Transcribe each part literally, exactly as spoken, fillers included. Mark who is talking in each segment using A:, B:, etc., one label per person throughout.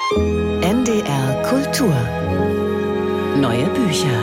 A: N D R Kultur. Neue Bücher.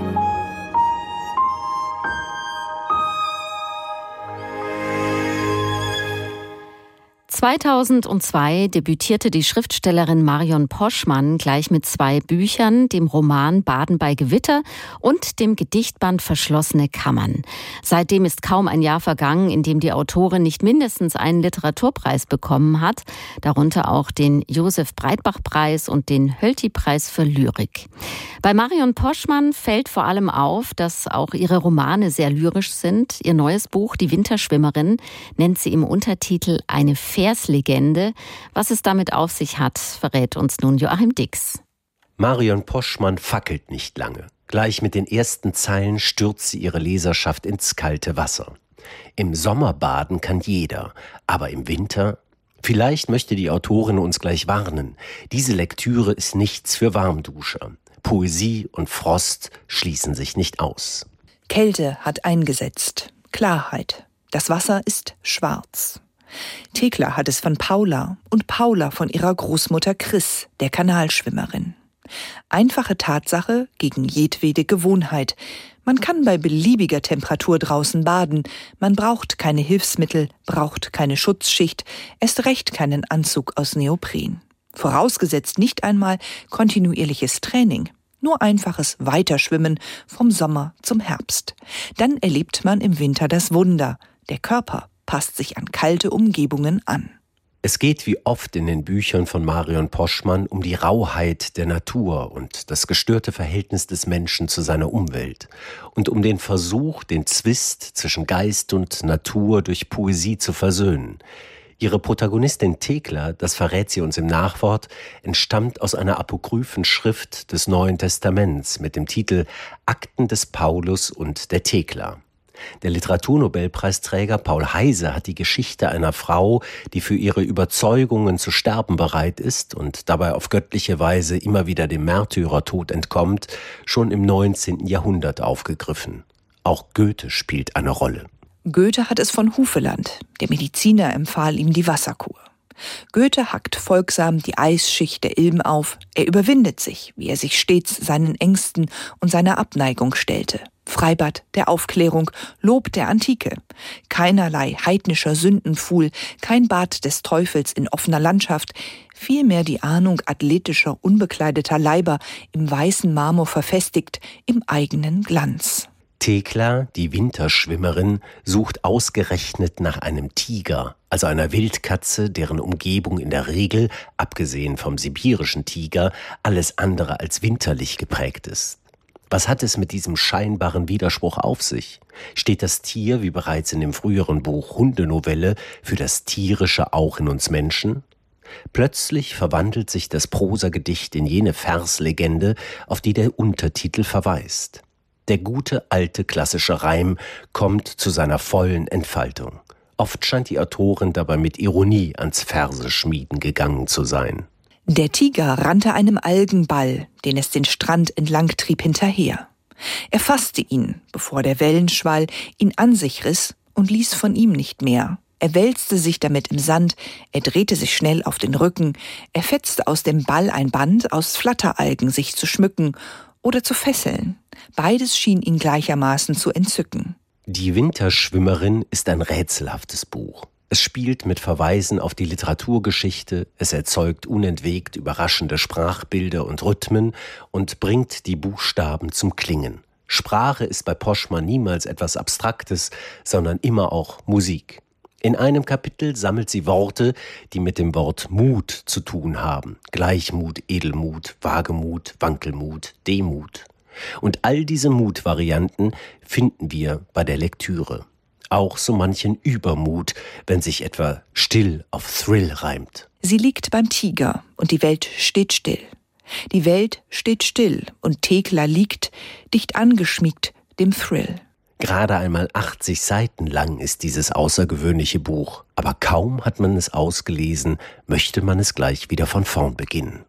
B: zweitausendzwei debütierte die Schriftstellerin Marion Poschmann gleich mit zwei Büchern, dem Roman Baden bei Gewitter und dem Gedichtband Verschlossene Kammern. Seitdem ist kaum ein Jahr vergangen, in dem die Autorin nicht mindestens einen Literaturpreis bekommen hat, darunter auch den Josef-Breitbach-Preis und den Hölty-Preis für Lyrik. Bei Marion Poschmann fällt vor allem auf, dass auch ihre Romane sehr lyrisch sind. Ihr neues Buch, Die Winterschwimmerin, nennt sie im Untertitel eine Verslegende. Was es damit auf sich hat, verrät uns nun Joachim Dix.
C: Marion Poschmann fackelt nicht lange. Gleich mit den ersten Zeilen stürzt sie ihre Leserschaft ins kalte Wasser. Im Sommer baden kann jeder, aber im Winter? Vielleicht möchte die Autorin uns gleich warnen. Diese Lektüre ist nichts für Warmduscher. Poesie und Frost schließen sich nicht aus.
D: Kälte hat eingesetzt. Klarheit. Das Wasser ist schwarz. Thekla hat es von Paula und Paula von ihrer Großmutter Chris, der Kanalschwimmerin. Einfache Tatsache gegen jedwede Gewohnheit. Man kann bei beliebiger Temperatur draußen baden. Man braucht keine Hilfsmittel, braucht keine Schutzschicht, erst recht keinen Anzug aus Neopren. Vorausgesetzt nicht einmal kontinuierliches Training. Nur einfaches Weiterschwimmen vom Sommer zum Herbst. Dann erlebt man im Winter das Wunder. Der Körper passt sich an kalte Umgebungen an.
C: Es geht wie oft in den Büchern von Marion Poschmann um die Rauheit der Natur und das gestörte Verhältnis des Menschen zu seiner Umwelt und um den Versuch, den Zwist zwischen Geist und Natur durch Poesie zu versöhnen. Ihre Protagonistin Thekla, das verrät sie uns im Nachwort, entstammt aus einer apokryphen Schrift des Neuen Testaments mit dem Titel Akten des Paulus und der Thekla. Der Literaturnobelpreisträger Paul Heyse hat die Geschichte einer Frau, die für ihre Überzeugungen zu sterben bereit ist und dabei auf göttliche Weise immer wieder dem Märtyrertod entkommt, schon im neunzehnten Jahrhundert aufgegriffen. Auch Goethe spielt eine Rolle.
D: Goethe hat es von Hufeland. Der Mediziner empfahl ihm die Wasserkur. Goethe hackt folgsam die Eisschicht der Ilm auf. Er überwindet sich, wie er sich stets seinen Ängsten und seiner Abneigung stellte. Freibad der Aufklärung, Lob der Antike. Keinerlei heidnischer Sündenpfuhl, kein Bad des Teufels in offener Landschaft, vielmehr die Ahnung athletischer, unbekleideter Leiber im weißen Marmor verfestigt, im eigenen Glanz.
C: Thekla, die Winterschwimmerin, sucht ausgerechnet nach einem Tiger, also einer Wildkatze, deren Umgebung in der Regel, abgesehen vom sibirischen Tiger, alles andere als winterlich geprägt ist. Was hat es mit diesem scheinbaren Widerspruch auf sich? Steht das Tier, wie bereits in dem früheren Buch Hundenovelle, für das Tierische auch in uns Menschen? Plötzlich verwandelt sich das Prosagedicht in jene Verslegende, auf die der Untertitel verweist. Der gute alte klassische Reim kommt zu seiner vollen Entfaltung. Oft scheint die Autorin dabei mit Ironie ans Verseschmieden gegangen zu sein.
D: Der Tiger rannte einem Algenball, den es den Strand entlang trieb, hinterher. Er fasste ihn, bevor der Wellenschwall ihn an sich riss und ließ von ihm nicht mehr. Er wälzte sich damit im Sand, er drehte sich schnell auf den Rücken, er fetzte aus dem Ball ein Band aus Flatteralgen, sich zu schmücken oder zu fesseln. Beides schien ihn gleichermaßen zu entzücken.
C: Die Winterschwimmerin ist ein rätselhaftes Buch. Es spielt mit Verweisen auf die Literaturgeschichte, es erzeugt unentwegt überraschende Sprachbilder und Rhythmen und bringt die Buchstaben zum Klingen. Sprache ist bei Poschmann niemals etwas Abstraktes, sondern immer auch Musik. In einem Kapitel sammelt sie Worte, die mit dem Wort Mut zu tun haben. Gleichmut, Edelmut, Wagemut, Wankelmut, Demut. Und all diese Mutvarianten finden wir bei der Lektüre. Auch so manchen Übermut, wenn sich etwa still auf Thrill reimt.
D: Sie liegt beim Tiger und die Welt steht still. Die Welt steht still und Thekla liegt, dicht angeschmiegt, dem Thrill.
C: Gerade einmal achtzig Seiten lang ist dieses außergewöhnliche Buch, aber kaum hat man es ausgelesen, möchte man es gleich wieder von vorn beginnen.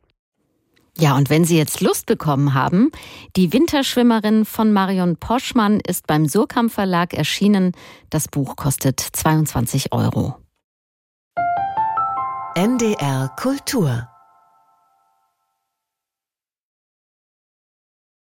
B: Ja, und wenn Sie jetzt Lust bekommen haben, die Winterschwimmerin von Marion Poschmann ist beim Surkamp Verlag erschienen. Das Buch kostet zweiundzwanzig Euro.
A: N D R Kultur